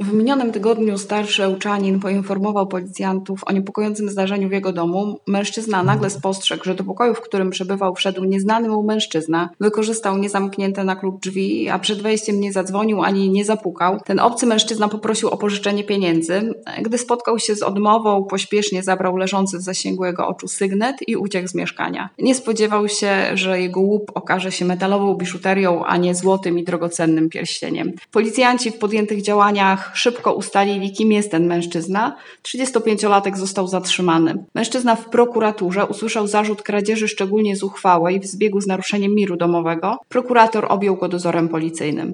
W minionym tygodniu starszy Ełczanin poinformował policjantów o niepokojącym zdarzeniu w jego domu. Mężczyzna nagle spostrzegł, że do pokoju, w którym przebywał, wszedł nieznany mu mężczyzna. Wykorzystał niezamknięte na klucz drzwi, a przed wejściem nie zadzwonił ani nie zapukał. Ten obcy mężczyzna poprosił o pożyczenie pieniędzy. Gdy spotkał się z odmową, pośpiesznie zabrał leżący w zasięgu jego oczu sygnet i uciekł z mieszkania. Nie spodziewał się, że jego łup okaże się metalową biżuterią, a nie złotym i drogocennym pierścieniem. Policjanci w podjętych działaniach szybko ustalili, kim jest ten mężczyzna. 35-latek został zatrzymany. Mężczyzna w prokuraturze usłyszał zarzut kradzieży szczególnie zuchwałej w zbiegu z naruszeniem miru domowego. Prokurator objął go dozorem policyjnym.